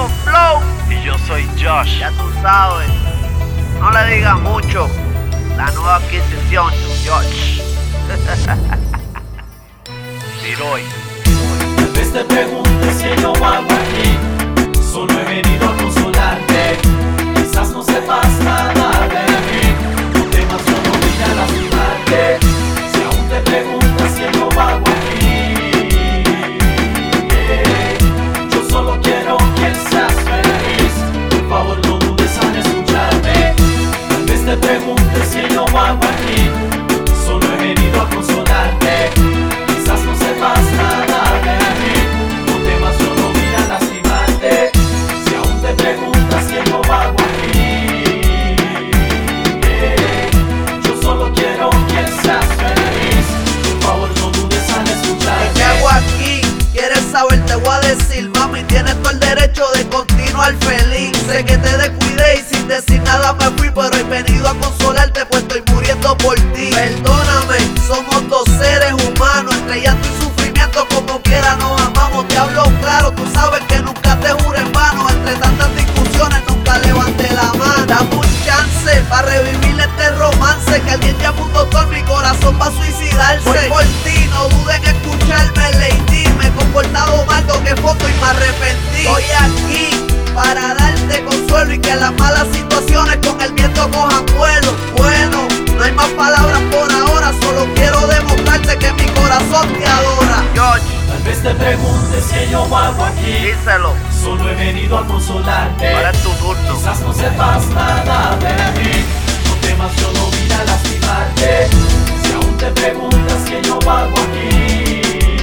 Ñengo Flow. Y yo soy Josh. Ya tú sabes. No le digas mucho. La nueva adquisición, Josh. Tiroy. Tal vez te preguntes si yo hago aquí. Solo he venido a consolarte. Quizás no sepas nada de mí. No temas, yo no vine a lastimarte. Si aún te preguntas si yo hago aquí, yo solo quiero que seas feliz. Por favor no dudes al escucharme. Tal vez te preguntes si yo hago aquí. Solo he venido a consolarte. Quizás no sepas nada de mí. No temas, yo no vine a lastimarte. Si aún te preguntas si yo hago aquí, yo solo quiero que seas feliz. Por favor no dudes al escucharme. ¿Qué hago aquí? ¿Quieres saber? Te voy a decir, mami, tienes todo el derecho de continuar feliz. Sé que te descuidé y sin decir nada me fui, pero he venido a consolarte, pues estoy muriendo por ti. Perdóname, somos dos seres humanos, entre llanto y sufrimiento, como quiera nos amamos. Te hablo claro, tú sabes que nunca te juro en vano. Entre tantas discusiones nunca levanté la mano. Dame un chance para revivir este romance, que alguien llame un doctor, mi corazón va a suicidarse. Voy por ti, no duden en escucharme, lady. Me he comportado mal, toqué foto y me arrepentí. Estoy aquí para darte consuelo y que las malas situaciones con el viento cojan vuelo. Bueno, no hay más palabras por ahora, solo quiero demostrarte que mi corazón te adora. George, Tal vez te preguntes si yo hago aquí. díselo, Solo he venido a consolarte. ahora es tu turno. Quizás no sepas nada de mí. No temas, yo no vine a lastimarte. Si aún te preguntas que yo hago aquí,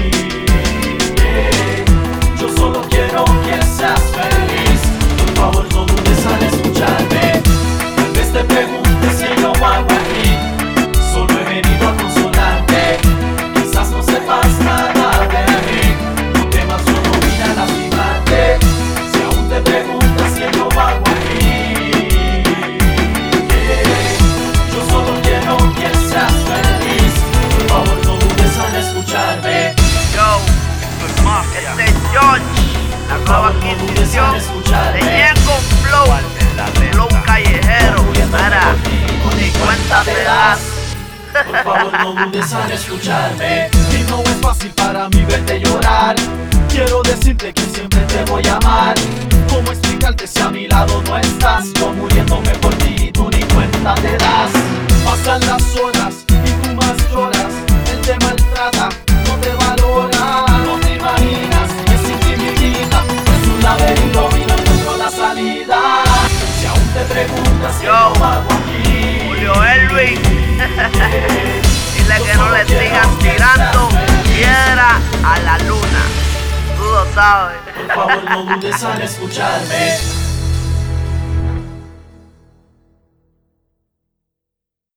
yo solo quiero que seas feliz. Por favor no dudes al escucharme. Tal vez te preguntes si yo hago aquí. Solo he venido a consolarte. Quizás no sepas nada de mí. No temas, yo no vine a lastimarte. Si aún te preguntas si yo hago aquí, yo solo quiero que seas feliz. Por favor no dudes al escucharme. Yo, Esto es mafia. este es George, la Por nueva favor no dudes adquisición al de escucharme. Ñengo Flow. Flow callejero, mira, ni cuenta te das. Por favor no dudes al escucharme. Y no es fácil para mí verte llorar. Quiero decirte que siempre te voy a amar. ¿Cómo explicarte si a mi lado no estás? Yo muriéndome por ti y tú ni cuenta te das. Pasan las horas y tú más lloras. Él te maltrata, no te valora. No te imaginas que sin ti mi vida es un laberinto y no encuentro la salida. Si aún te preguntas si Yo, yo hago aquí, Julio Elwin, dile que no le sigan tirando piedra a la luna. Tú lo sabes. por favor no dudes al escucharme.